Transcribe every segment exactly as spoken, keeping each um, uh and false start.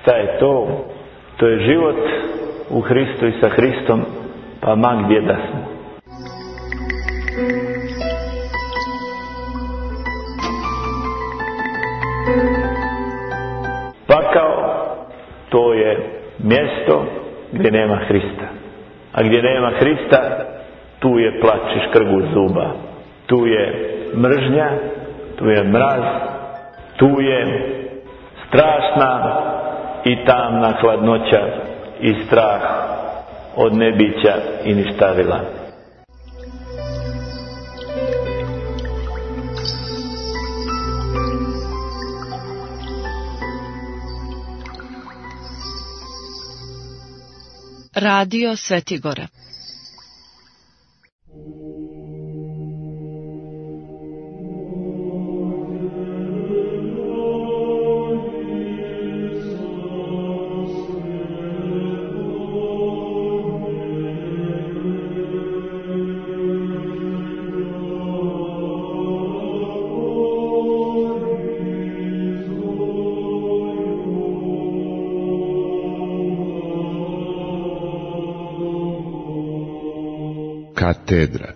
Šta je to? To je život u Hristu i sa Hristom, pa ma gdje da smo. Pakao, to je mjesto gdje nema Hrista. A gdje nema Hrista, tu je plač i škrgut zuba. Tu je mržnja, tu je mraz, tu je strašna i tamna hladnoća i strah od nebića i ništavila. Radio Svetigora. Katedra.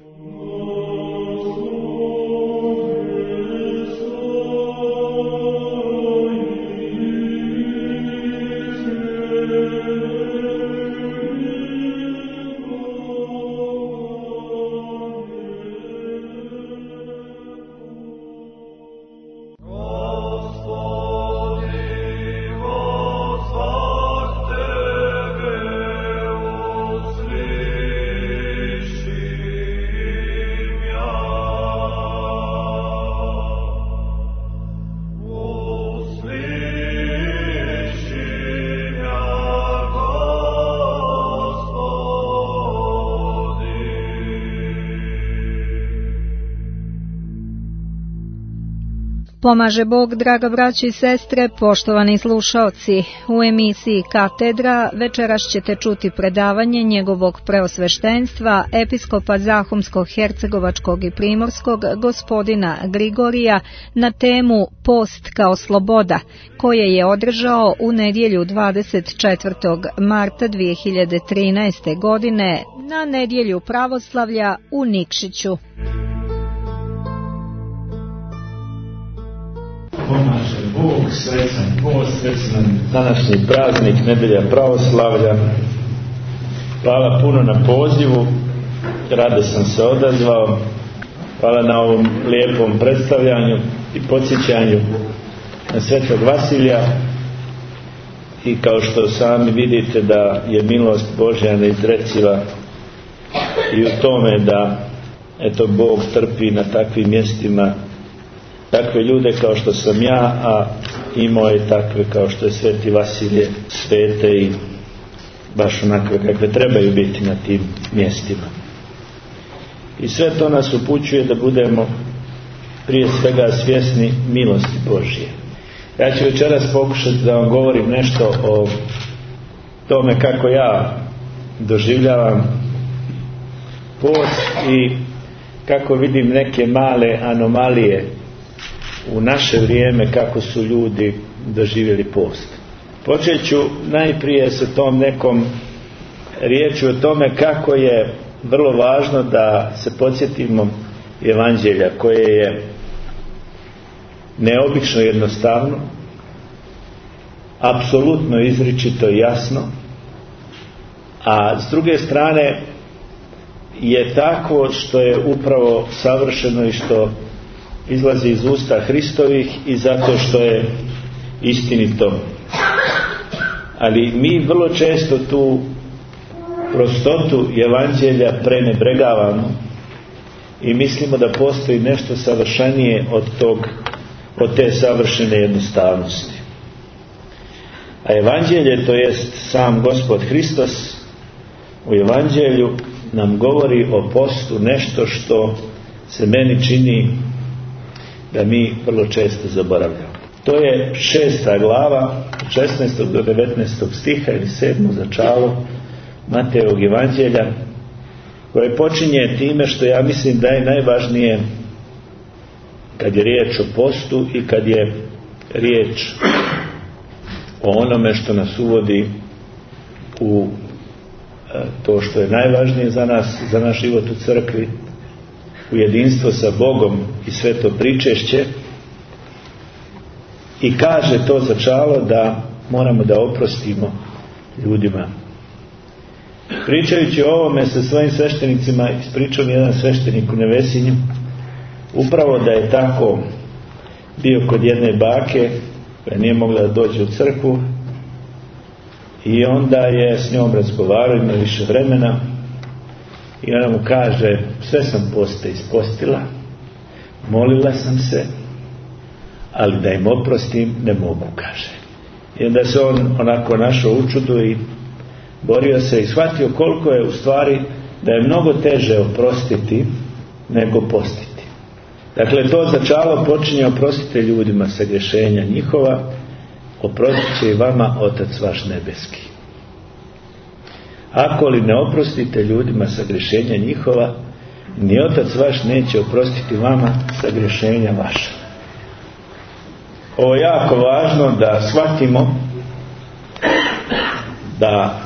Pomaže Bog, draga braćo i sestre, poštovani slušaoci. U emisiji Katedra večeras ćete čuti predavanje njegovog preosveštenstva, episkopa Zahumsko-hercegovačkog i primorskog, gospodina Grigorija, na temu Post kao sloboda, koje je održao u nedjelju dvadeset četvrtog marta dvije hiljade trinaeste. godine na nedjelju pravoslavlja u Nikšiću. Pomaže Bog, srećan post, srećan današnji praznik, nedjelja pravoslavlja. Hvala puno na pozivu, rado sam se odazvao. Hvala na ovom lijepom predstavljanju i podsjećanju na Svetog Vasilija. I kao što sami vidite da je milost Božja neizreciva i u tome da eto Bog trpi na takvim mjestima takve ljude kao što sam ja, a imao je takve kao što je Sveti Vasilije, svete i baš onakve kakve trebaju biti na tim mjestima. I sve to nas upućuje da budemo prije svega svjesni milosti Božje. Ja ću večeras pokušati da vam govorim nešto o tome kako ja doživljavam post i kako vidim neke male anomalije u naše vrijeme kako su ljudi doživjeli post. Počet ću najprije sa tom nekom riječju o tome kako je vrlo važno da se podsjetimo evanđelja koje je neobično jednostavno, apsolutno izričito i jasno, a s druge strane je tako što je upravo savršeno i što izlazi iz usta Hristovih i zato što je istinito. Ali mi vrlo često tu prostotu evanđelja prenebregavamo i mislimo da postoji nešto savršenije od tog, od te savršene jednostavnosti. A evanđelje, to jest sam Gospod Hristos, u evanđelju nam govori o postu nešto što se meni čini da mi vrlo često zaboravljamo. To je šesta glava, šesnaestog do devetnaestog stiha ili sedmo začalo Matejevog evanđelja, koje počinje time što ja mislim da je najvažnije kad je riječ o postu i kad je riječ o onome što nas uvodi u to što je najvažnije za nas, za naš život u crkvi, u jedinstvo sa Bogom i sveto pričešće, i kaže to začalo da moramo da oprostimo ljudima. Pričajući o ovome sa svojim sveštenicima, ispričao mi jedan sveštenik u Nevesinju upravo da je tako bio kod jedne bake koja nije mogla da dođe u crkvu, i onda je s njom razgovarao, ima više vremena, i ona mu kaže: sve sam poste ispostila, molila sam se, ali da im oprostim ne mogu, kaže. I onda se on onako našao u čudu i borio se i shvatio koliko je u stvari da je mnogo teže oprostiti nego postiti. Dakle, to začalo počinje: oprostite ljudima sagrešenja njihova, oprostit će i vama Otac vaš nebeski. Ako li ne oprostite ljudima sagrešenja njihova, ni Otac vaš neće oprostiti vama sagrešenja vaša. Ovo je jako važno da shvatimo da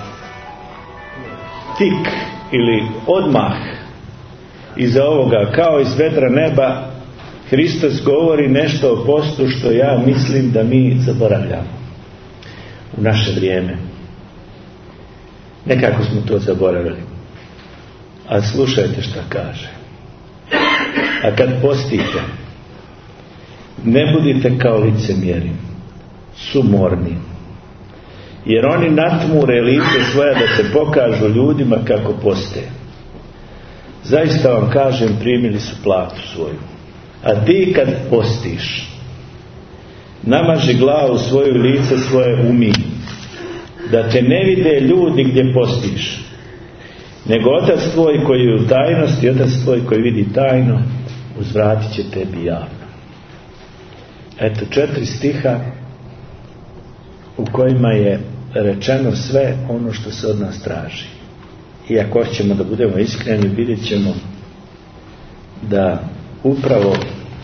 tik ili odmah iza ovoga, kao iz vedra neba, Hristos govori nešto o postu što ja mislim da mi zaboravljamo u naše vrijeme. Nekako smo to zaboravili. A slušajte šta kaže: a kad postite, ne budite kao licemjeri, sumorni, jer oni natmure lice svoja da se pokažu ljudima kako poste. Zaista vam kažem, primili su platu svoju. A ti kad postiš, namaži glavu svoju, lice svoje umij, da te ne vide ljudi gdje postiš, nego Otac tvoj koji je u tajnosti, Otac tvoj koji vidi tajno, uzvratit će tebi javno. Eto četiri stiha u kojima je rečeno sve ono što se od nas traži. I ako ćemo da budemo iskreni, vidjet ćemo da upravo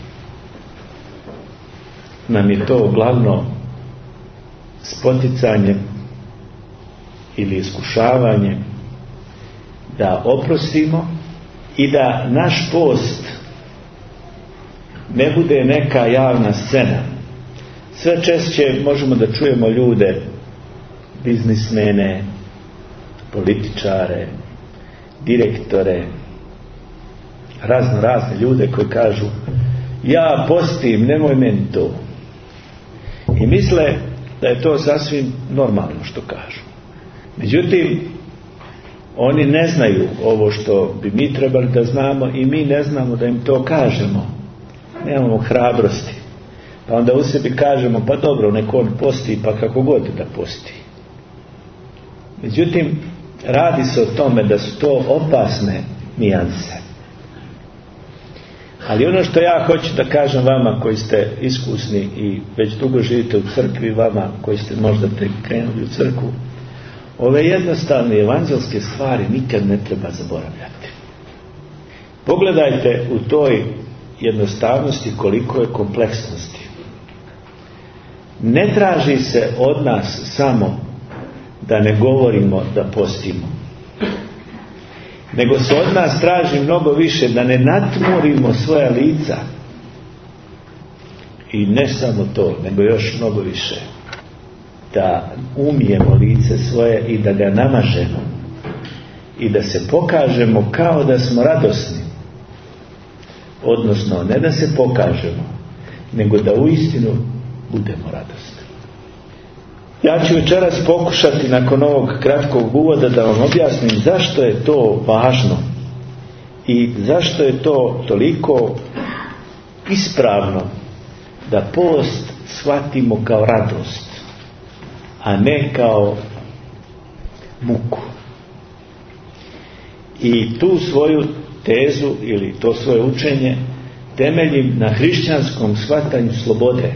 nam je to glavno spoticanje ili iskušavanje da oprostimo i da naš post ne bude neka javna scena. Sve češće možemo da čujemo ljude, biznismene, političare, direktore, razno razne ljude koji kažu: ja postim, nemoj meni to. I misle da je to sasvim normalno što kažu. Međutim, oni ne znaju ovo što bi mi trebali da znamo, i mi ne znamo da im to kažemo. Nemamo hrabrosti. Pa onda u sebi kažemo: pa dobro, nek on posti, pa kako god da posti. Međutim, radi se o tome da su to opasne nijanse. Ali ono što ja hoću da kažem vama koji ste iskusni i već dugo živite u crkvi, vama koji ste možda tek krenuli u crkvu, ove jednostavne evanđelske stvari nikad ne treba zaboravljati. Pogledajte u toj jednostavnosti koliko je kompleksnosti. Ne traži se od nas samo da ne govorimo da postimo, nego se od nas traži mnogo više da ne natmurimo svoja lica. I ne samo to, nego još mnogo više da umijemo lice svoje i da ga namažemo i da se pokažemo kao da smo radosni. Odnosno, ne da se pokažemo, nego da uistinu budemo radosni. Ja ću večeras pokušati nakon ovog kratkog uvoda da vam objasnim zašto je to važno i zašto je to toliko ispravno da post shvatimo kao radost, a ne kao muku. I tu svoju tezu ili to svoje učenje temeljim na hrišćanskom shvatanju slobode,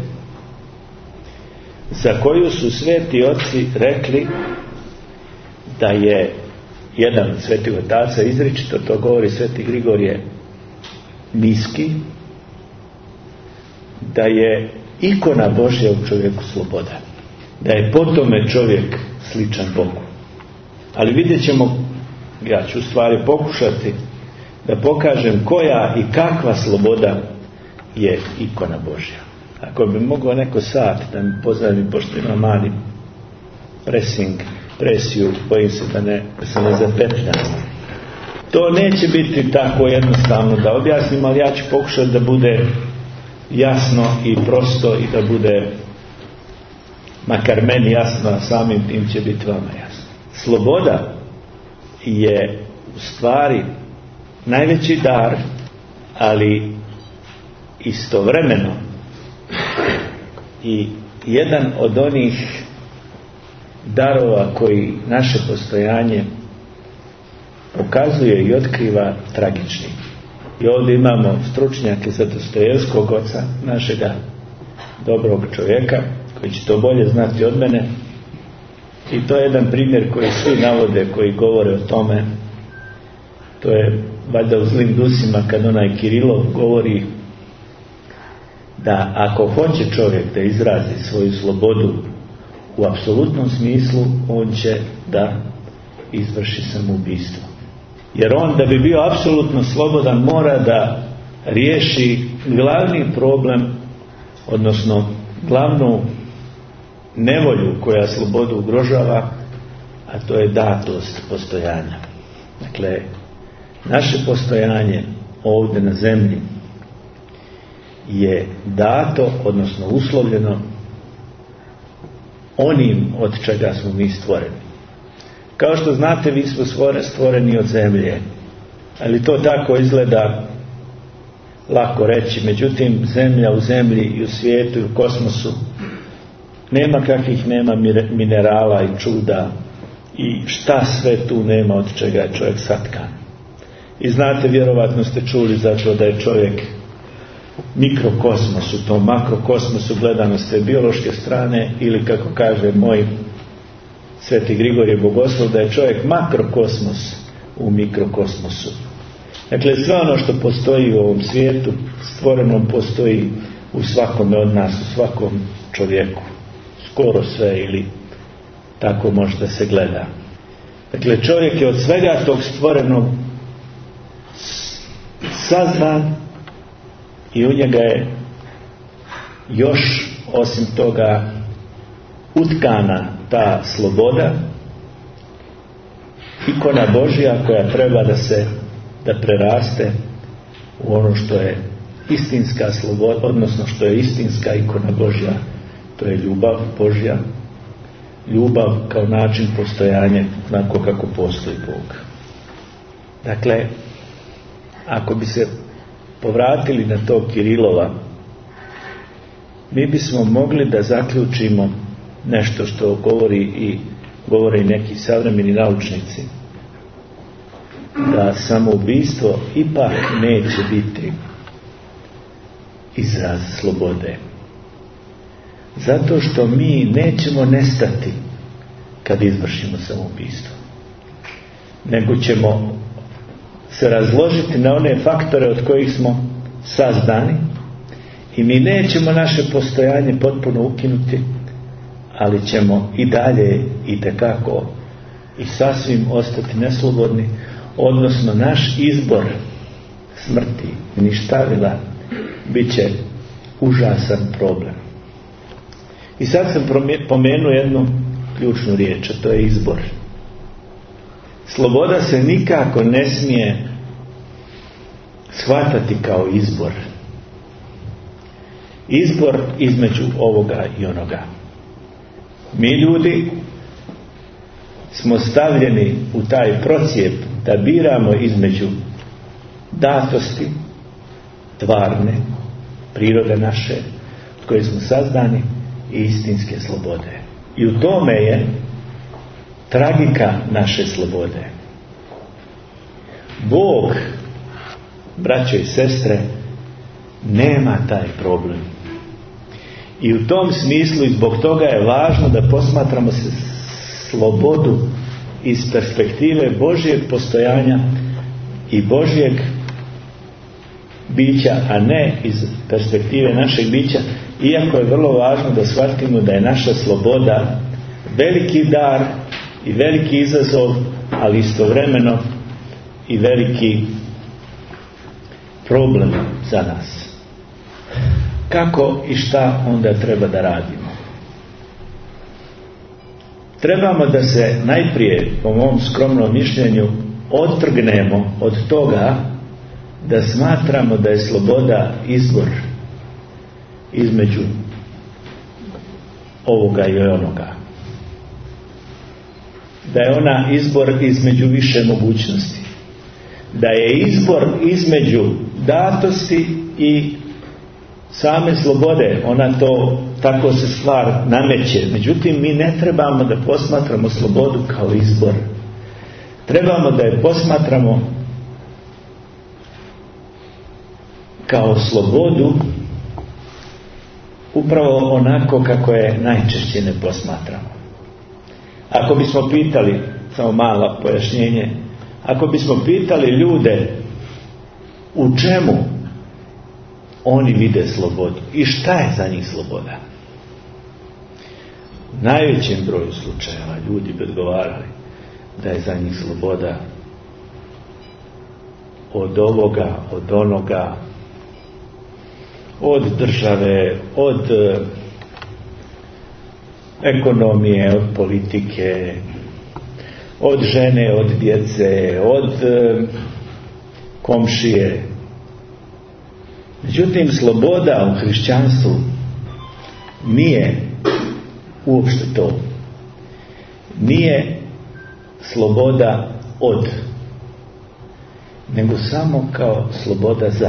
za koju su sveti oci rekli da je jedan od svetih otaca, izričito to govori sveti Grigorije Niski, da je ikona Božja u čovjeku sloboda. da je po tome čovjek sličan Bogu. Ali vidjet ćemo, ja ću u stvari pokušati da pokažem koja i kakva sloboda je ikona Božja. Ako bi mogao neko sat da mi pozdravi, pošto ima mali pressing, presiju, bojim se da, ne, da se ne zapetljam. To neće biti tako jednostavno da objasnim, ali ja ću pokušati da bude jasno i prosto i da bude makar meni jasno, a samim tim će biti vama jasno. Sloboda je u stvari najveći dar, ali istovremeno i jedan od onih darova koji naše postojanje pokazuje i otkriva tragični. I ovdje imamo stručnjake za Dostojevskog, oca našega dobrog čovjeka, koji će to bolje znati od mene. I to je jedan primjer koji svi navode, koji govore o tome. To je valjda u Zlim dusima, kad onaj Kirilov govori da ako hoće čovjek da izrazi svoju slobodu u apsolutnom smislu, on će da izvrši samoubistvo. Jer on, da bi bio apsolutno slobodan, mora da riješi glavni problem, odnosno glavnu nevolju koja slobodu ugrožava, a to je datost postojanja. Dakle, naše postojanje ovdje na zemlji je dato, odnosno uslovljeno onim od čega smo mi stvoreni. Kao što znate, vi smo stvoreni od zemlje, ali to tako izgleda lako reći. Međutim, zemlja u zemlji i u svijetu i u kosmosu nema kakvih nema minerala i čuda i šta sve tu nema od čega je čovjek satkan. I znate, vjerovatno ste čuli zato da je čovjek mikrokosmos, u tom makrokosmosu gledano s te biološke strane, ili kako kaže moj Sveti Grigorije Bogoslov, da je čovjek makrokosmos u mikrokosmosu. Dakle, sve ono što postoji u ovom svijetu stvorenom postoji u svakome od nas, u svakom čovjeku. Skoro sve, ili tako možda se gleda. Dakle, čovjek je od svega tog stvorenog sazdan i u njega je još osim toga utkana ta sloboda, ikona Božja koja treba da se da preraste u ono što je istinska sloboda, odnosno što je istinska ikona Božja, to je ljubav Božja, ljubav kao način postojanja onako kako postoji Bog. Dakle, ako bi se povratili na to Kirilova, mi bismo mogli da zaključimo nešto što govori i govore i neki savremeni naučnici, da samoubistvo ipak neće biti izraz slobode. Zato što mi nećemo nestati kad izvršimo samoubistvo, nego ćemo se razložiti na one faktore od kojih smo sazdani i mi nećemo naše postojanje potpuno ukinuti, ali ćemo i dalje itekako i sasvim ostati neslobodni, odnosno naš izbor smrti, ništavila, bit će užasan problem. I sad sam pomenuo jednu ključnu riječ, a to je izbor. Sloboda se nikako ne smije shvatati kao izbor. Izbor između ovoga i onoga. Mi ljudi smo stavljeni u taj procijep da biramo između datosti, tvarne, prirode naše, od koje smo sazdani, i istinske slobode. I u tome je tragika naše slobode. Bog, braćo i sestre, nema taj problem. I u tom smislu i zbog toga je važno da posmatramo se slobodu iz perspektive Božjeg postojanja i Božjeg bića, a ne iz perspektive našeg bića, iako je vrlo važno da shvatimo da je naša sloboda veliki dar i veliki izazov, ali istovremeno i veliki problem za nas. Kako i šta onda treba da radimo? Trebamo da se najprije, po mom skromnom mišljenju, otrgnemo od toga da smatramo da je sloboda izbor između ovoga i onoga. Da je ona izbor između više mogućnosti. Da je izbor između datosti i same slobode. Ona to, tako se stvar nameće. Međutim, mi ne trebamo da posmatramo slobodu kao izbor. Trebamo da je posmatramo kao slobodu upravo onako kako je najčešće ne posmatramo. Ako bismo pitali, samo malo pojašnjenje, ako bismo pitali ljude u čemu oni vide slobodu i šta je za njih sloboda, u najvećem broju slučajeva ljudi bi odgovarali da je za njih sloboda od ovoga, od onoga, od države, od e, ekonomije, od politike, od žene, od djece, od e, komšije. Međutim, sloboda u hrišćanstvu nije uopšte to. Nije sloboda od, nego samo kao sloboda za.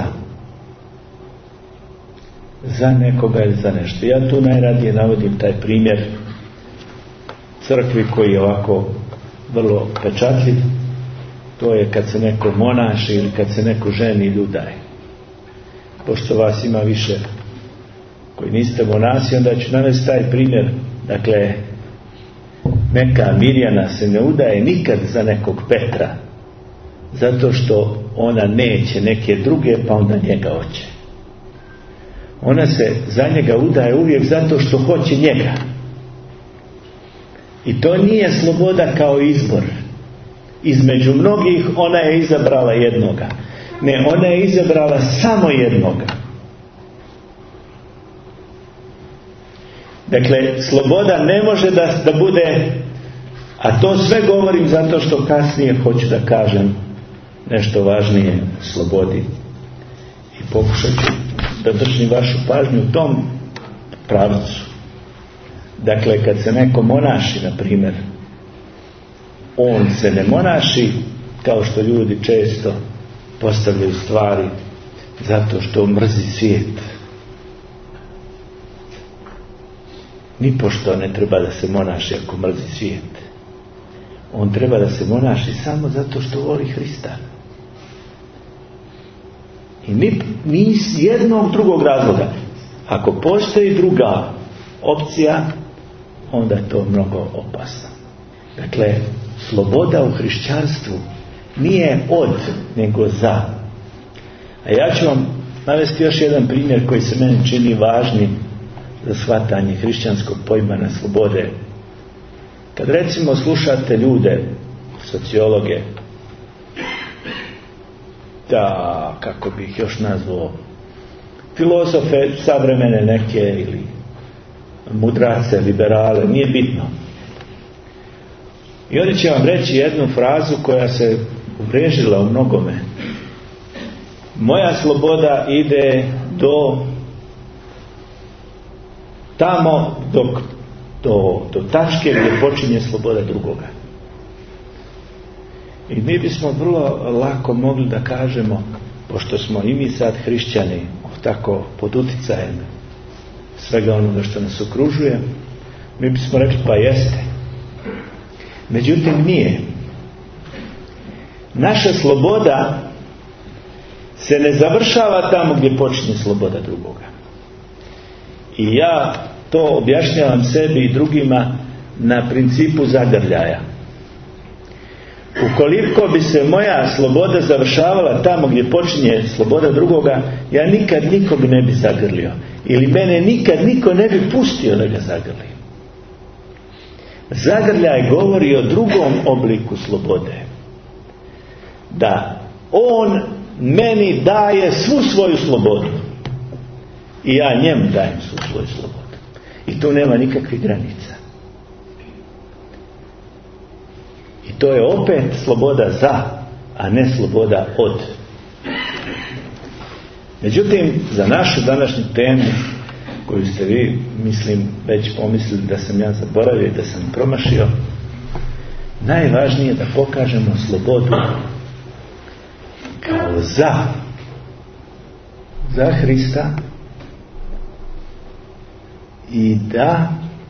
Za nekoga ili za nešto. Ja tu najradije navodim taj primjer crkvi koji je ovako vrlo pečatljiv. To je kad se neko monaši ili kad se neko ženi ili udaje. Pošto vas ima više koji niste monasi, onda ću navesti taj primjer. Dakle, neka Mirjana se ne udaje nikad za nekog Petra, zato što ona neće neke druge, pa onda njega hoće. Ona se za njega udaje uvijek zato što hoće njega. I to nije sloboda kao izbor. Između mnogih ona je izabrala jednoga. Ne, ona je izabrala samo jednoga. Dakle, sloboda ne može da, da bude, a to sve govorim zato što kasnije hoću da kažem nešto važnije o slobodi. I pokušat ću da držim vašu pažnju u tom pravcu. Dakle, kad se neko monaši, na primjer, on se ne monaši kao što ljudi često postavljaju stvari zato što mrzi svijet. Nipošto ne treba da se monaši ako mrzi svijet. On treba da se monaši samo zato što voli Hrista. I ni, ni iz jednog drugog razloga. Ako postoji druga opcija, onda je to mnogo opasno. Dakle, sloboda u hrišćanstvu nije od, nego za. A ja ću vam navesti još jedan primjer koji se meni čini važnim za shvatanje hrišćanskog poimanja slobode. Kad recimo slušate ljude, sociologe, da, kako bih još nazvao, filozofe savremene neke ili mudrace, liberale, nije bitno. I oni će vam reći jednu frazu koja se uvriježila u mnogome. Moja sloboda ide do tamo dok, do, do tačke gdje počinje sloboda drugoga. I mi bismo vrlo lako mogli da kažemo, pošto smo i mi sad hrišćani tako pod uticajem svega onoga što nas okružuje, mi bismo rekli pa jeste. Međutim nije. Naša sloboda se ne završava tamo gdje počinje sloboda drugoga. I ja to objašnjavam sebi i drugima na principu zagrljaja. Ukoliko bi se moja sloboda završavala tamo gdje počinje sloboda drugoga, ja nikad nikog ne bi zagrlio. Ili mene nikad niko ne bi pustio da ga zagrli. Zagrljaj govori o drugom obliku slobode. Da on meni daje svu svoju slobodu i ja njemu dajem svu svoju slobodu. I tu nema nikakvih granica. I to je opet sloboda za, a ne sloboda od. Međutim, za našu današnju temu, koju ste vi, mislim, već pomislili da sam ja zaboravio i da sam promašio, najvažnije je da pokažemo slobodu kao za za Hrista i da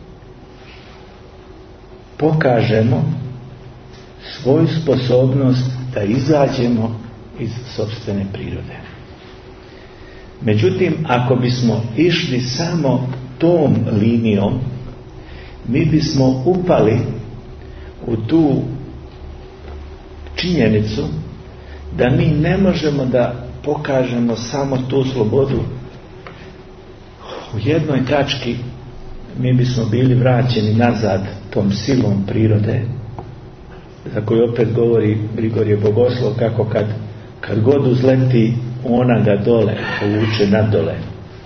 pokažemo svoju sposobnost da izađemo iz sopstvene prirode. Međutim, ako bismo išli samo tom linijom, mi bismo upali u tu činjenicu da mi ne možemo da pokažemo samo tu slobodu. U jednoj tački mi bismo bili vraćeni nazad tom silom prirode, za koju opet govori Grigorije Bogoslov, kako kad, kad god uzleti, ona ga dole povuče nadole.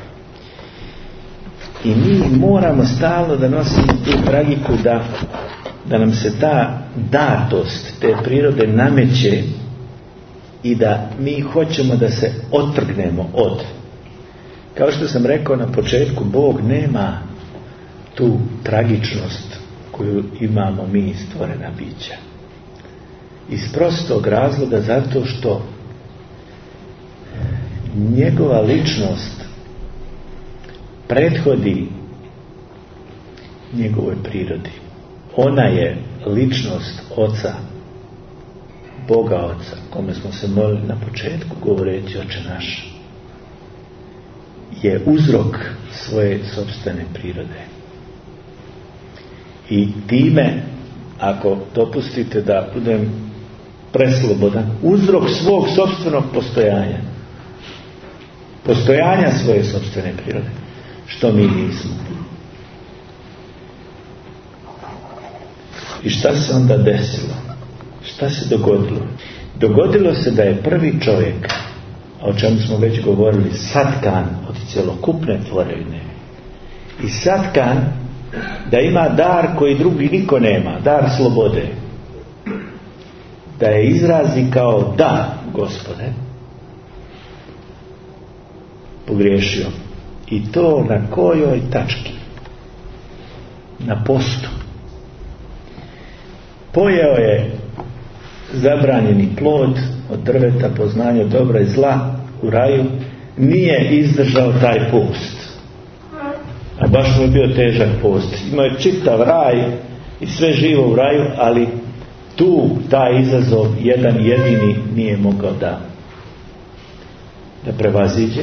I mi moramo stalno da nosimo tu tragiku da, da nam se ta datost te prirode nameće i da mi hoćemo da se otrgnemo od. Kao što sam rekao na početku, Bog nema tu tragičnost koju imamo mi stvorena bića. Iz prostog razloga zato što njegova ličnost prethodi njegovoj prirodi. Ona je ličnost Oca, Boga Oca, kome smo se molili na početku govoreći Oče naš, je uzrok svoje sopstvene prirode. I time, ako dopustite da budem preslobodan, uzrok svog sopstvenog postojanja, postojanja svoje sopstvene prirode, što mi nismo. I šta se onda desilo? Šta se dogodilo? Dogodilo se da je prvi čovjek, o čemu smo već govorili, satkan od cjelokupne tvorevine. I satkan da ima dar koji drugi niko nema, dar slobode. Da je izrazi kao da, Gospode, pogriješio. I to na kojoj tački? Na postu. Pojeo je zabranjeni plod od drveta poznanja dobra i zla u raju, nije izdržao taj post. A baš mu je bio težak post. Imao je čitav raj i sve živo u raju, ali tu taj izazov jedan jedini nije mogao da da prevaziđe.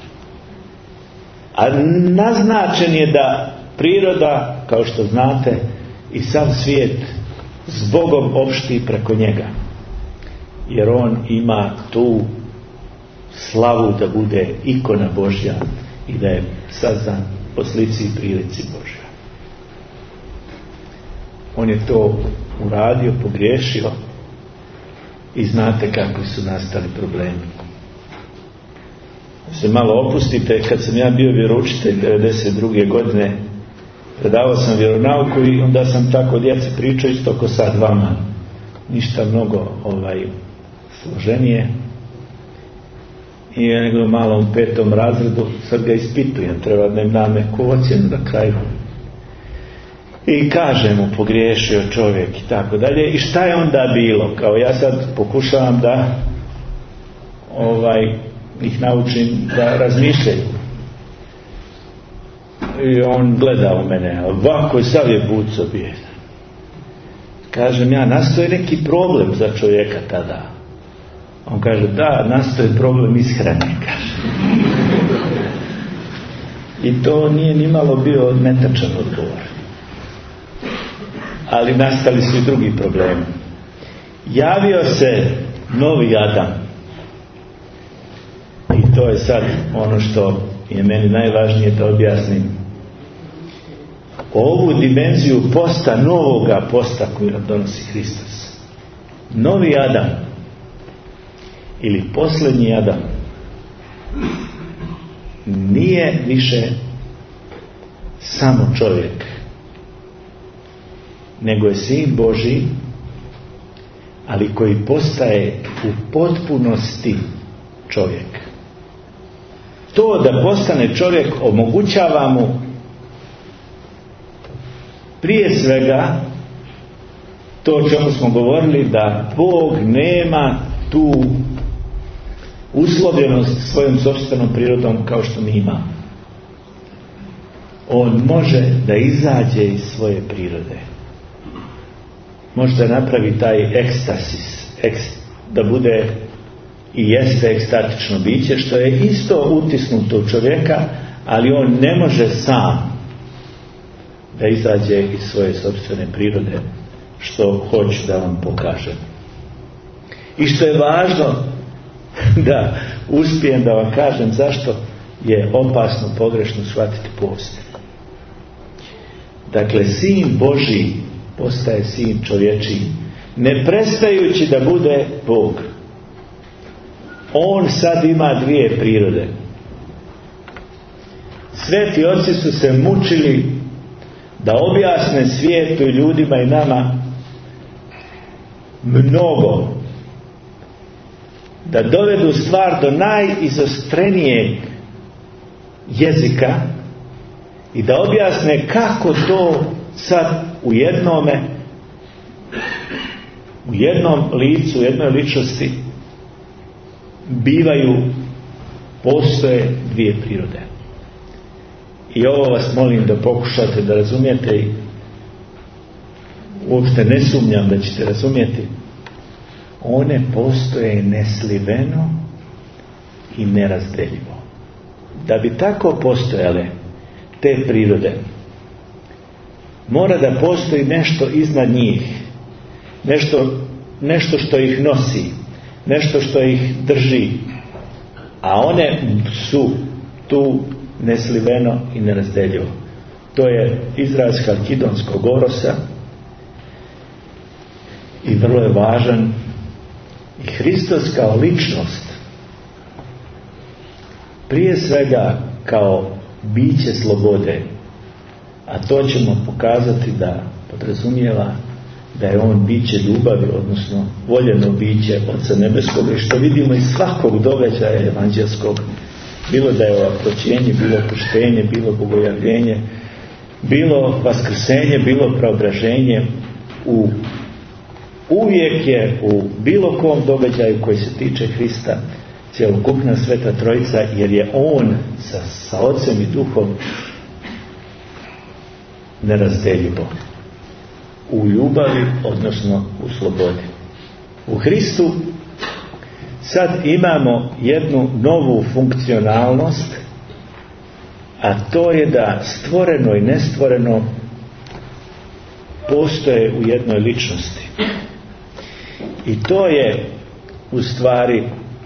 A naznačen je da priroda, kao što znate, i sam svijet s Bogom opšti preko njega. Jer on ima tu slavu da bude ikona Božja i da je sazdan po slici i prilici Božja. On je to uradio, pogriješio i znate kakvi su nastali problemi. Se malo opustite, kad sam ja bio vjeroučitelj devedeset druge godine, predavao sam vjeronauku i onda sam tako djeci pričao isto ko sad vama, ništa mnogo ovaj složenije. I ja nego malo u petom razredu sad ga ispitujem, treba da im dam neku ocjenu na kraju. I kaže mu pogriješio čovjek i tako dalje. I šta je onda bilo? Kao ja sad pokušavam da ovaj ih naučim da razmišljaju. I on gleda u mene, ovako i sav je buco bio. Kažem ja, nastoji neki problem za čovjeka tada. On kaže, da, nastoji problem ishrane, kaže. I to nije nimalo bio netačan odgovor. Ali nastali su i drugi problemi. javio se novi Adam. I to je sad ono što je meni najvažnije da objasnim. Ovu dimenziju posta, novoga posta koju nam donosi Hristos. Novi Adam ili posljednji Adam nije više samo čovjek, nego je Sin Božji, ali koji postaje u potpunosti čovjek. To da postane čovjek omogućava mu prije svega to o čemu smo govorili, da Bog nema tu uslovljenost svojom sopstvenom prirodom kao što mi imamo. On može da izađe iz svoje prirode. Može da napravi taj ekstasis, eks, da bude i jeste ekstatično biće, što je isto utisnuto u čovjeka, ali on ne može sam da izađe iz svoje sopstvene prirode, što hoću da vam pokažem. I što je važno da uspijem da vam kažem zašto je opasno pogrešno shvatiti post. Dakle, Sin Božji postaje sin čovječiji, ne prestajući da bude Bog. On sad ima dvije prirode. Sveti oci su se mučili da objasne svijetu i ljudima i nama mnogo, da dovedu stvar do najizostrenijeg jezika i da objasne kako to sad u jednome u jednom licu, u jednoj ličnosti bivaju, postoje dvije prirode. I ovo vas molim da pokušate da razumijete i uopšte ne sumnjam da ćete razumijeti. One postoje nesliveno i nerazdeljivo. Da bi tako postojale te prirode, mora da postoji nešto iznad njih, nešto, nešto što ih nosi, nešto što ih drži, a one su tu nesliveno i nerazdeljivo. To je izraz halkidonskog orosa i vrlo je važan. I Hristos kao ličnost, prije svega kao biće slobode, a to ćemo pokazati da podrazumijeva da je on biće ljubavi, odnosno voljeno biće Oca Nebeskog, i što vidimo iz svakog događaja evanđelskog, bilo da je oproćenje, bilo puštenje, bilo bogojavljenje, bilo vaskrsenje, bilo preobraženje, u uvijek je u bilo kom događaju koji se tiče Hrista cjelokupna Sveta Trojica, jer je on sa, sa Ocem i Duhom nerazdeljivo u ljubavi, odnosno u slobodi. U Hristu sad imamo jednu novu funkcionalnost, a to je da stvoreno i nestvoreno postoje u jednoj ličnosti. I to je u stvari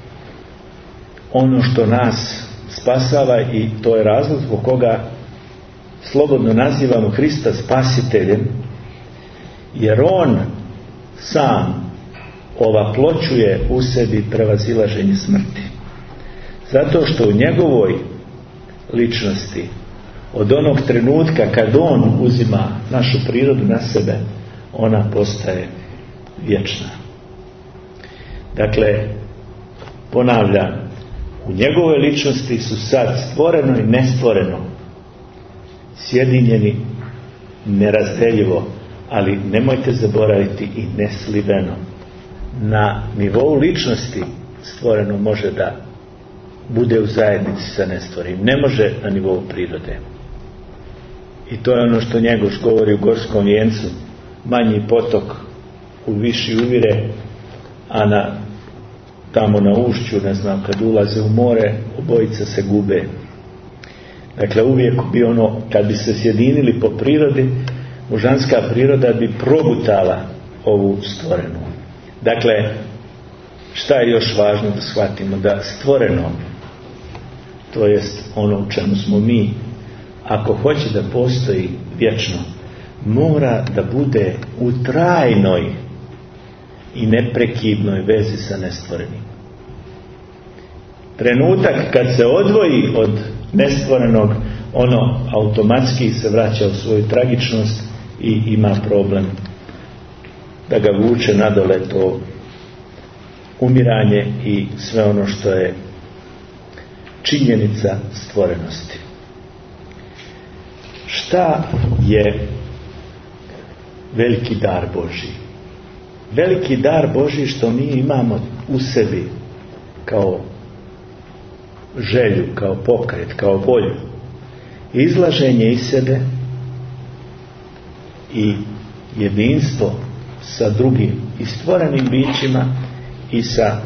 ono što nas spasava, i to je razlog zbog koga slobodno nazivamo Hrista spasiteljem, jer on sam ovaploćuje u sebi prevazilaženje smrti. Zato što u njegovoj ličnosti, od onog trenutka kad on uzima našu prirodu na sebe, ona postaje vječna. Dakle, ponavljam, u njegovoj ličnosti su sad stvoreno i nestvoreno sjedinjeni nerazdeljivo, ali nemojte zaboraviti i nesliveno. Na nivou ličnosti stvoreno može da bude u zajednici sa nestvorim, ne može na nivou prirode. I to je ono što Njegoš govori u Gorskom vijencu: manji potok u viši uvire, a na, tamo na ušću, ne znam, kad ulaze u more, obojica se gube. Dakle, uvijek bi ono, kad bi se sjedinili po prirodi, mužanska priroda bi progutala ovu stvorenu. Dakle, šta je još važno da shvatimo? Da stvoreno, to jest ono u čemu smo mi, ako hoće da postoji vječno, mora da bude u trajnoj i neprekidnoj vezi sa nestvorenim. Trenutak kad se odvoji od nestvorenog, ono automatski se vraća u svoju tragičnost i ima problem da ga vuče nadole to umiranje i sve ono što je činjenica stvorenosti. Šta je veliki dar Božji? Veliki dar Božji što mi imamo u sebi kao želju, kao pokret, kao volju, izlaženje iz sebe i jedinstvo sa drugim i stvorenim bićima i sa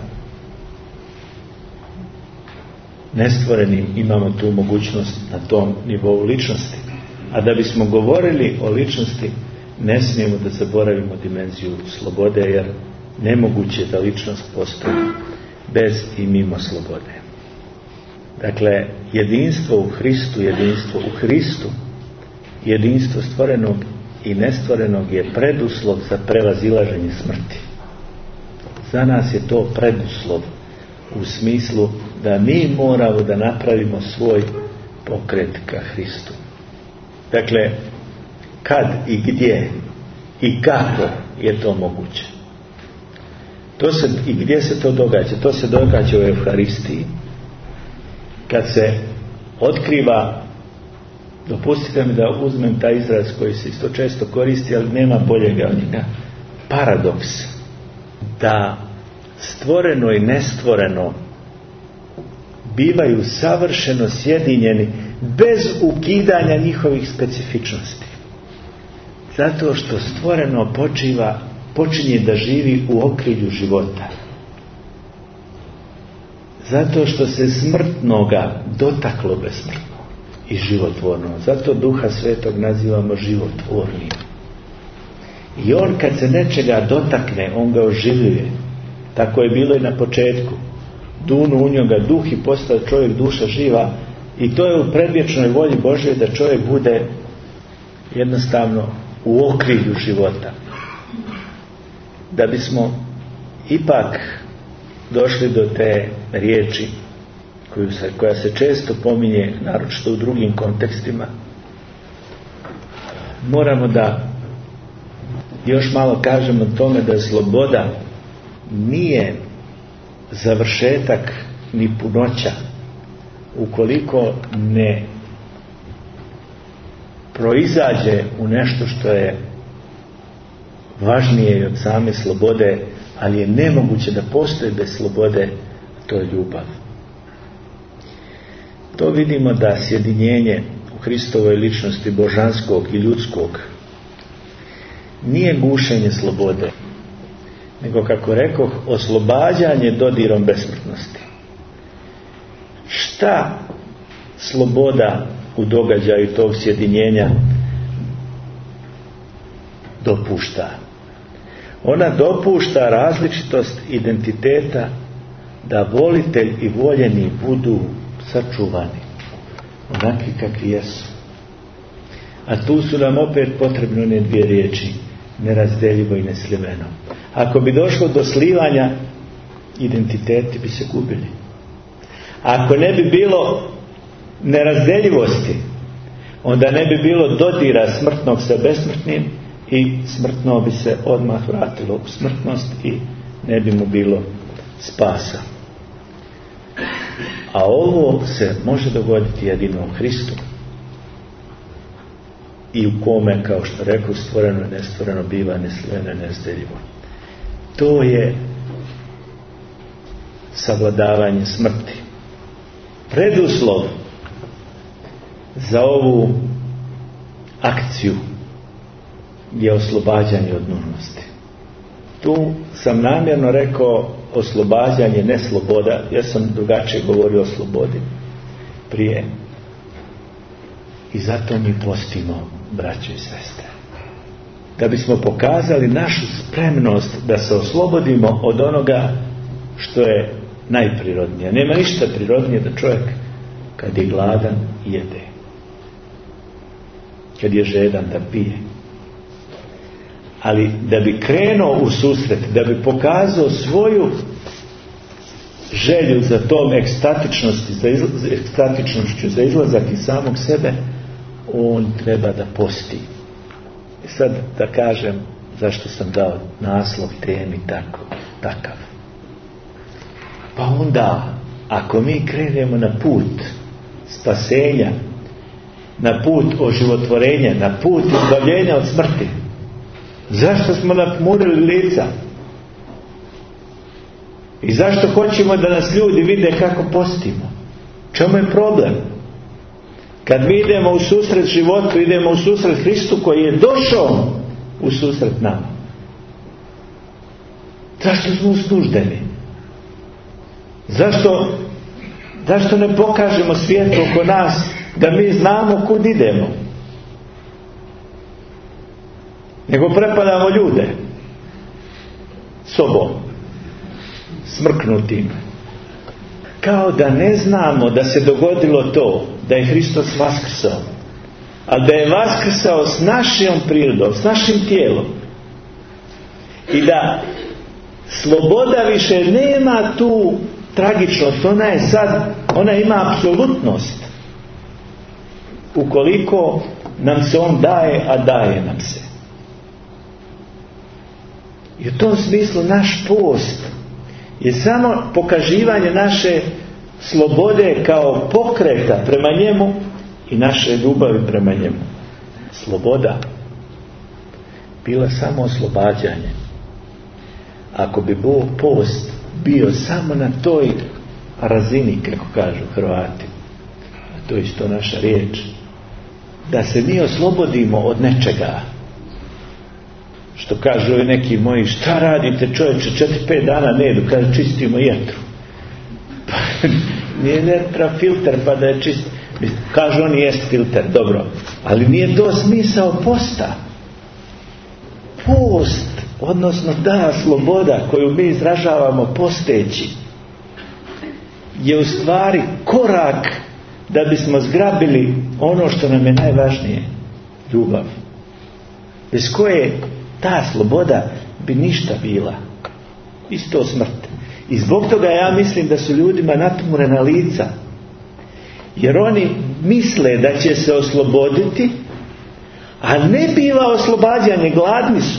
nestvorenim. Imamo tu mogućnost na tom nivou ličnosti. A da bismo govorili o ličnosti, ne smijemo da zaboravimo dimenziju slobode, jer nemoguće da ličnost postoji bez i mimo slobode. Dakle, jedinstvo u Hristu, jedinstvo u Hristu, jedinstvo stvorenog i nestvorenog je preduslov za prevazilaženje smrti. Za nas je to preduslov u smislu da mi moramo da napravimo svoj pokret ka Hristu. Dakle, kad i gdje i kako je to moguće? To se, i gdje se to događa? To se događa u Evharistiji. Kad se otkriva, dopustite mi da uzmem taj izraz koji se isto često koristi, ali nema boljega od njega, paradoks, da stvoreno i nestvoreno bivaju savršeno sjedinjeni bez ukidanja njihovih specifičnosti. Zato što stvoreno počiva, počinje da živi u okrilju života. Zato što se smrtnoga dotaklo besmrtno i životvorno. Zato Duha Svetog nazivamo životvornim. I on kad se nečega dotakne, on ga oživljuje. Tako je bilo i na početku. Dunu u njega duh i postao čovjek duša živa. I to je u predvječnoj volji Božje da čovjek bude jednostavno u okrilju života. Da bismo ipak došli do te riječi koju se, koja se često pominje, naročito u drugim kontekstima, moramo da još malo kažemo o tome da sloboda nije završetak ni punoća ukoliko ne proizađe u nešto što je važnije od same slobode, ali je nemoguće da postoji bez slobode, to je ljubav. To vidimo da sjedinjenje u Hristovoj ličnosti božanskog i ljudskog nije gušenje slobode, nego, kako rekoh, oslobađanje dodirom besmrtnosti. Šta sloboda u događaju tog sjedinjenja dopušta? Ona dopušta različitost identiteta, da volitelj i voljeni budu sačuvani onakvi kakvi jesu. A tu su nam opet potrebne one dvije riječi: nerazdeljivo i nesliveno. Ako bi došlo do slivanja, identiteti bi se gubili. Ako ne bi bilo nerazdeljivosti, onda ne bi bilo dodira smrtnog sa besmrtnim i smrtno bi se odmah vratilo u smrtnost i ne bi mu bilo spasa. A ovo se može dogoditi jedino u Hristu, i u kome, kao što rekao, stvoreno i nestvoreno biva nesliveno i nerazdeljivo. To je savladavanje smrti. Preduslov za ovu akciju je oslobađanje od nužnosti. Tu sam namjerno rekao oslobađanje, ne sloboda. Ja sam drugačije govorio o slobodi prije. I zato mi postimo, braćo i sestre. da bismo pokazali našu spremnost da se oslobodimo od onoga što je najprirodnije. Nema ništa prirodnije da čovjek kad je gladan jede, kad je žedan da pije. Ali da bi krenuo u susret, da bi pokazao svoju želju za tom ekstatičnosti, za izla, ekstatičnošću, za izlazak iz samog sebe, on treba da posti. I sad da kažem zašto sam dao naslov temi tako, takav. Pa onda, ako mi krenemo na put spasenja, na put oživotvorenja, na put izbavljenja od smrti, zašto smo napmurili lica? I zašto hoćemo da nas ljudi vide kako postimo? Čemu je problem? Kad mi idemo u susret životu, idemo u susret Hristu koji je došao u susret nama. Zašto smo usluždeni? Zašto, zašto ne pokažemo svijetu oko nas da mi znamo kud idemo? Nego prepadamo ljude sobom, smrknutim. Kao da ne znamo da se dogodilo to, da je Hristos vaskrsao. Ali da je vaskrsao s našom prirodom, s našim tijelom. I da sloboda više nema tu tragičnost. Ona je sad, ona ima apsolutnost. Ukoliko nam se on daje, a daje nam se. I u tom smislu naš post je samo pokaživanje naše slobode kao pokreta prema njemu i naše ljubavi prema njemu. Sloboda bila samo oslobađanje. Ako bi Bog post bio samo na toj razini, kako kažu Hrvati, a to je isto naša riječ, da se mi oslobodimo od nečega. Što kažu ovi neki moji, šta radite čovječe, četiri, pet dana ne jedu, kaže čistimo jetru. Pa nije jetra filter pa da je čist. Kažu oni jest filter, dobro. Ali nije to smisao posta. Post, odnosno da sloboda koju mi izražavamo posteći, je u stvari korak da bismo zgrabili ono što nam je najvažnije, ljubav. Bez koje ta sloboda bi ništa bila. Isto smrt. I zbog toga ja mislim da su ljudima natmurena lica. Jer oni misle da će se osloboditi, a ne biva oslobađanje, gladni su.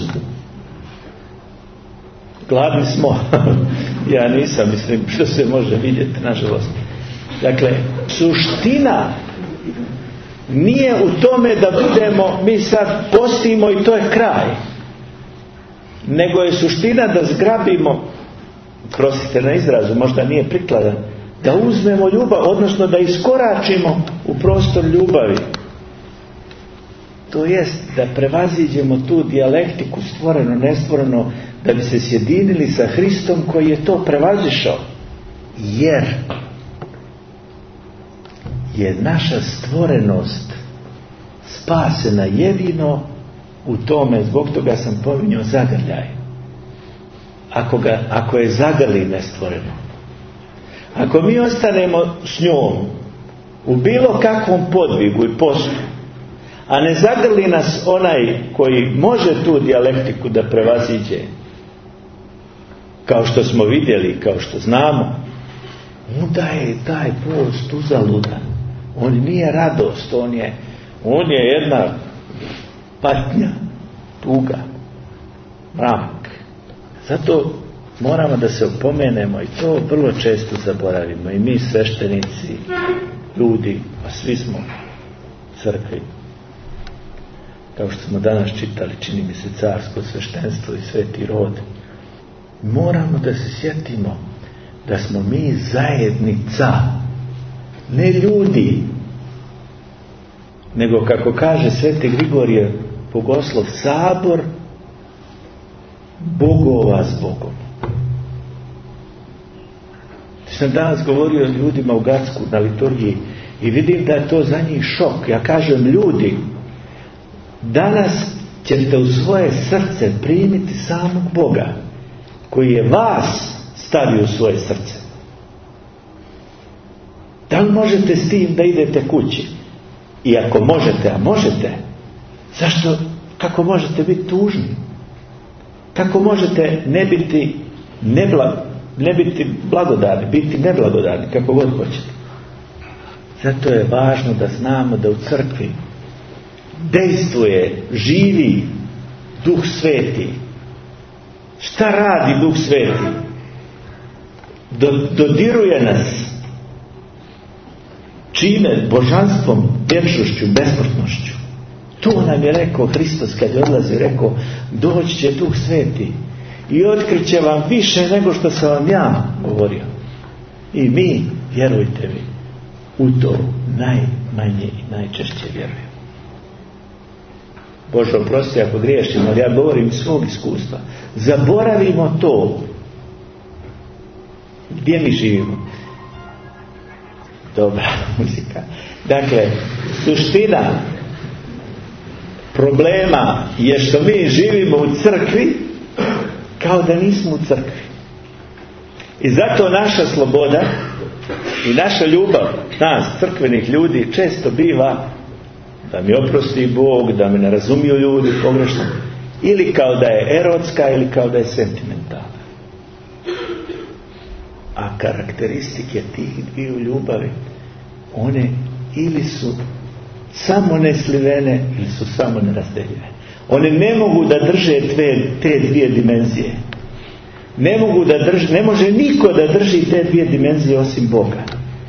Gladni smo. Ja nisam, mislim, što se može vidjeti, nažalost. Dakle, suština nije u tome da budemo, mi sad postimo i to je kraj. Nego je suština da zgrabimo, prostite na izrazu, možda nije prikladan, da uzmemo ljubav, odnosno da iskoračimo u prostor ljubavi. To jest da prevaziđemo tu dijalektiku stvoreno, nestvoreno, da bi se sjedinili sa Hristom koji je to prevazišao. Jer je naša stvorenost spasena jedino u tome, zbog toga sam pominjao zagrljaj. Ako, ga, ako je zagrli nestvoreno. Ako mi ostanemo s njom u bilo kakvom podvigu i postu, a ne zagrli nas onaj koji može tu dijalektiku da prevaziđe, kao što smo vidjeli, kao što znamo, onda je taj post uzaludan. On nije radost, on je, on je jedna patnja, tuga, mrak. Zato moramo da se opomenemo i to vrlo često zaboravimo. I mi sveštenici, ljudi, a svi smo crkvi. Kao što smo danas čitali, čini mi se carsko sveštenstvo i sveti rod. Moramo da se sjetimo da smo mi zajednica, ne ljudi, nego kako kaže sveti Grigorije Bogoslov, sabor bogova s Bogom. Sam danas govorio o ljudima u Gacku na liturgiji i vidim da je to za njih šok. Ja kažem, ljudi, danas ćete u svoje srce primiti samog Boga koji je vas stavio u svoje srce. Da li možete s tim da idete kući? I ako možete, a možete, zašto, kako možete biti tužni? Kako možete ne biti nebla, ne biti blagodarni, biti neblagodarni, kako god hoćete? Zato je važno da znamo da u crkvi dejstvuje, živi Duh Sveti. Šta radi Duh Sveti? Dodiruje nas. Čime? Božanstvom, vječnošću, besmrtnošću. To nam je rekao Hristos kad je odlazi, rekao, doći će Duh Sveti i otkriće vam više nego što sam vam ja govorio. I mi, vjerujte mi, u to najmanje i najčešće vjerujemo. Bože, oprosti ako griješim, ali ja govorim iz svog iskustva. Zaboravimo to. Gdje mi živimo? Dobra muzika. Dakle, suština problema je što mi živimo u crkvi kao da nismo u crkvi. I zato naša sloboda i naša ljubav nas, crkvenih ljudi, često biva da mi oprosti Bog, da me ne razumiju ljudi pogrešno, ili kao da je erotska ili kao da je sentimentalna. A karakteristike tih dviju ljubavi, one ili su samo neslivene ili su samo nerazdeljive. One ne mogu da drže te, te dvije dimenzije. Ne mogu da drži, ne može niko da drži te dvije dimenzije osim Boga.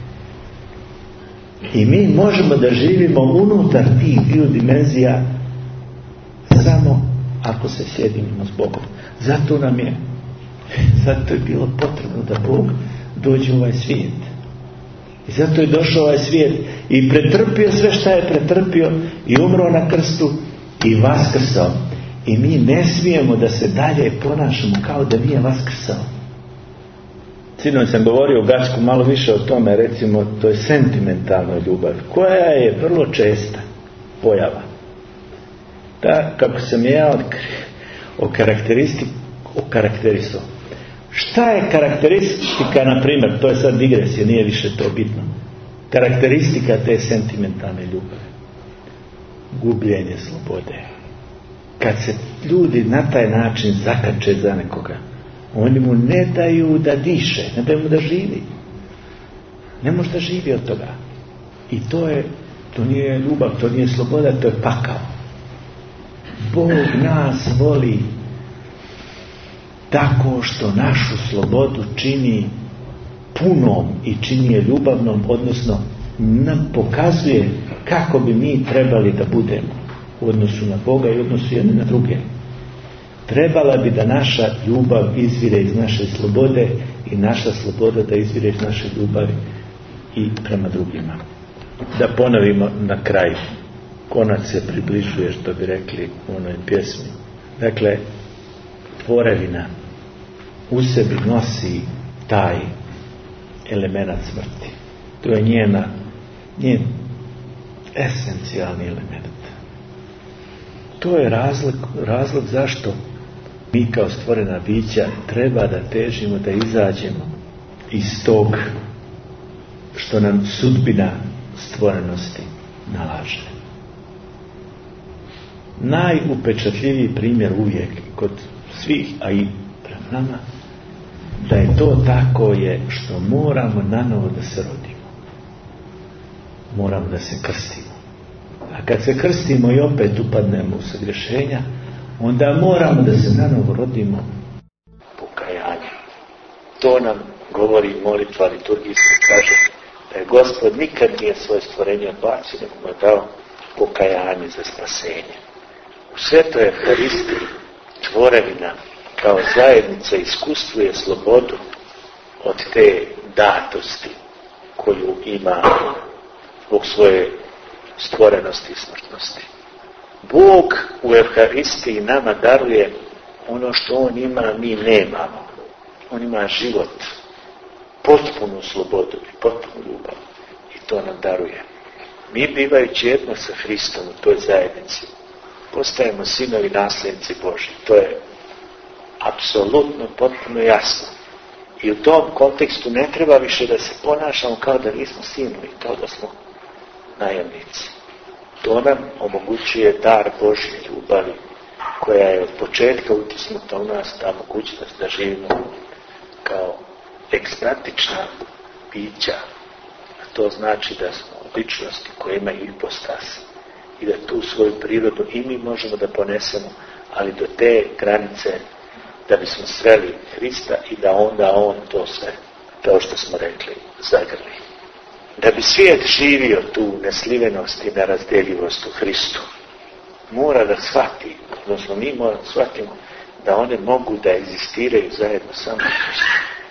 I mi možemo da živimo unutar tih dviju dimenzija samo ako se sjedinimo s Bogom. Zato nam je zato je bilo potrebno da Bog dođe u ovaj svijet. I zato je došao ovaj svijet i pretrpio sve šta je pretrpio i umro na krstu i vaskrsao. I mi ne smijemo da se dalje ponašamo kao da nije vaskrsao. Sinoć sam govorio u Gacku malo više o tome, recimo, to je sentimentalna ljubav, koja je vrlo česta pojava. Da, kako sam ja okarakterisao. Šta je karakteristika, na primjer, to je sad digresija, nije više to bitno. Karakteristika te sentimentalne ljubave. Gubljenje slobode. Kad se ljudi na taj način zakače za nekoga, oni mu ne daju da diše, ne daju mu da živi. Ne može da živi od toga. I to je, to nije ljubav, to nije sloboda, to je pakao. Bog nas voli tako što našu slobodu čini punom i čini je ljubavnom, odnosno nam pokazuje kako bi mi trebali da budemo u odnosu na Boga i u odnosu jedne na druge. Trebala bi da naša ljubav izvire iz naše slobode i naša sloboda da izvire iz naše ljubavi i prema drugima. Da ponovimo na kraju. Konac se približuje, što bi rekli u onoj pjesmi. Dakle, tvorevina u sebi nosi taj element smrti. To je njena, njen esencijalni element. To je razlog, razlog zašto mi kao stvorena bića treba da težimo da izađemo iz tog što nam sudbina stvorenosti nalaže. Najupečatljiviji primjer uvijek kod svih, a i prema nama, da je to tako je što moramo nanovo da se rodimo. Moramo da se krstimo. A kad se krstimo i opet upadnemo u sagrešenja, onda moramo da se nanovo rodimo pokajanjem. To nam govori molitva liturgijska, kaže da je Gospod nikad nije svoje stvorenje odbacio, nego mu je dao pokajanje za spasenje. U svetoj Euharistiji tvorevina kao zajednica iskustvuje slobodu od te datosti koju ima zbog svoje stvorenosti i smrtnosti. Bog u Euharistiji nama daruje ono što On ima, mi nemamo. On ima život, potpunu slobodu i potpunu ljubav. I to nam daruje. Mi bivajući jedno sa Hristom u toj zajednici, postajemo sinovi nasljednici Božji. To je apsolutno, potpuno jasno. I u tom kontekstu ne treba više da se ponašamo kao da nismo sinovi, kao da smo najemnici. To nam omogućuje dar Božje ljubavi, koja je od početka utisnuta u nas, ta mogućnost da živimo kao ekstatična bića. A to znači da smo ličnosti koje imaju ipostas i da tu svoju prirodu i mi možemo da ponesemo, ali do te granice da bismo sreli Hrista i da onda on to sve, kao što smo rekli, zagrli. Da bi svijet živio tu neslivenost i nerazdjeljivost u Hristu, mora da shvati, odnosno mi moramo da shvatimo da one mogu da egzistiraju zajedno samo u Hristu.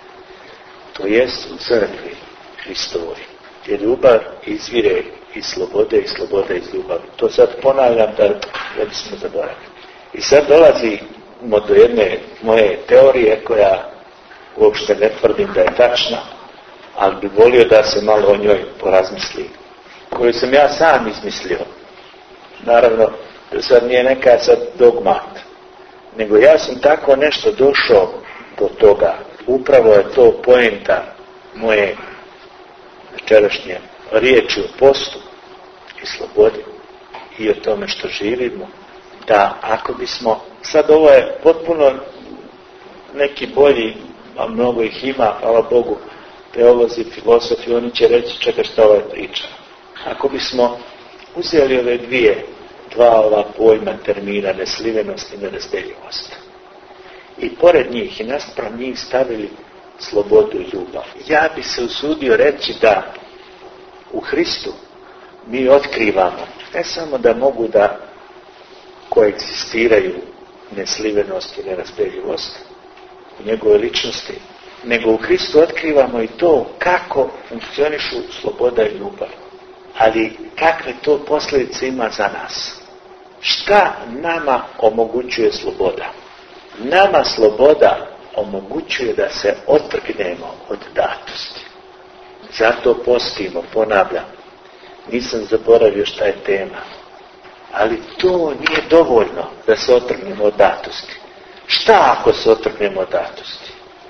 To jest u crkvi Hristovoj. Jer ljubav izvire iz slobode i sloboda iz ljubavi. To sad ponavljam da ne bismo zaboravili. I sad dolazimo do jedne moje teorije koja uopšte ne tvrdim da je tačna, ali bi volio da se malo o njoj porazmisli. Koju sam ja sam izmislio. Naravno, to sad nije neka sad dogmat. Nego ja sam tako nešto došao do toga. Upravo je to poenta moje večerašnje riječi o postu i slobodi i o tome što živimo. Da ako bismo, sad ovo je potpuno neki bolji, a mnogo ih ima, hvala Bogu, teolozi, filosofi, oni će reći čega šta ovaj priča. Ako bismo uzeli ove dvije, dva ova pojma termina, neslivenost i nerazdjeljivost, i pored njih i naspram njih stavili slobodu i ljubav, ja bi se usudio reći da u Hristu mi otkrivamo ne samo da mogu da koegzistiraju neslivenost i nerazdjeljivost u njegove ličnosti, nego u Hristu otkrivamo i to kako funkcionišu sloboda i ljubav. Ali kakve to posljedice ima za nas? Šta nama omogućuje sloboda? Nama sloboda omogućuje da se otrgnemo od datosti. Zato postimo, ponavljam. Nisam zaboravio šta je tema. Ali to nije dovoljno da se otrgnemo od datosti. Šta ako se otrgnemo od datosti?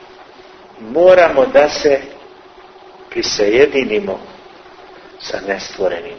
Moramo da se prisajedinimo sa nestvorenim.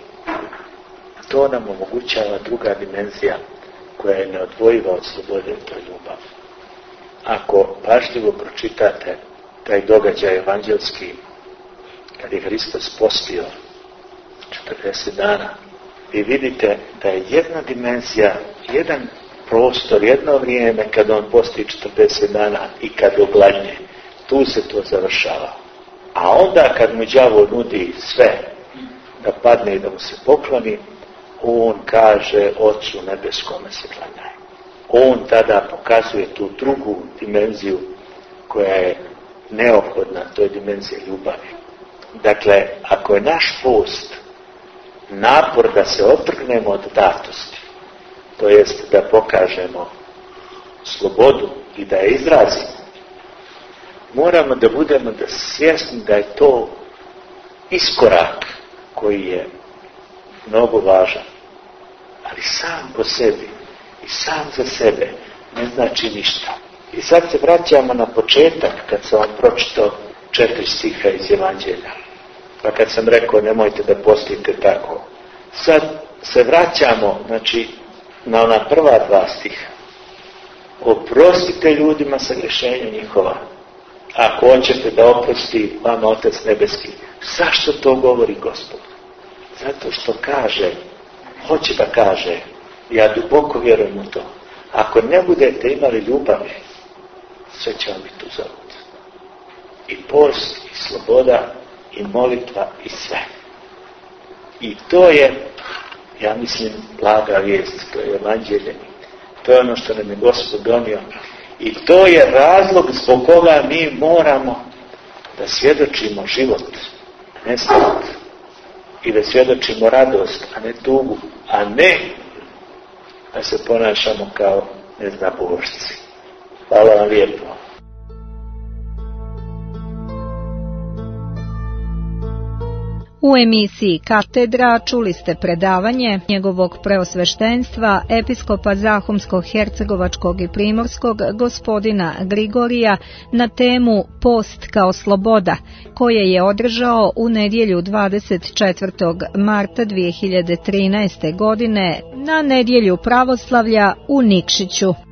To nam omogućava druga dimenzija koja je neodvojiva od slobode, to je ljubav. Ako pažljivo pročitate taj događaj evanđelski, kad je Hristos postio četrdeset dana, vi vidite da je jedna dimenzija, jedan prostor, jedno vrijeme kad on posti četrdeset dana i kad ogladnje, tu se to završava. A onda kad mu đavo nudi sve da padne i da mu se pokloni, on kaže Ocu nebeskome se klanjaj. On tada pokazuje tu drugu dimenziju koja je neophodna, to je dimenzija ljubavi. Dakle, ako je naš post napor da se otrgnemo od datosti, to jest da pokažemo slobodu i da je izrazimo, moramo da budemo da svjesni da je to iskorak koji je mnogo važan, ali sam po sebi i sam za sebe ne znači ništa. I sad se vraćamo na početak kad sam vam pročitao četiri stiha iz Evanđelja. Pa kad sam rekao nemojte da postite tako. Sad se vraćamo, znači, na ona prva dva stiha. Oprostite ljudima sagrešenja njihova. Ako hoćete da oprosti vama Otac nebeski. Zašto to govori Gospod? Zato što kaže, hoće da kaže, ja duboko vjerujem u to. Ako ne budete imali ljubavi, sve će vam biti uzalud. I post, i sloboda, i molitva, i sve. I to je, ja mislim, blaga vijest, to je evanđelje. To je ono što nam je Gospod donio. I to je razlog zbog koga mi moramo da svjedočimo život, ne smrt. I da svjedočimo radost, a ne tugu, a ne da se ponašamo kao neznabošci. Hvala vam lijepo. U emisiji Katedra čuli ste predavanje njegovog preosveštenstva episkopa Zahumsko-hercegovačkog i primorskog gospodina Grigorija na temu Post kao sloboda, koje je održao u nedjelju dvadeset četvrtog marta dvije hiljade trinaeste godine na nedjelju pravoslavlja u Nikšiću.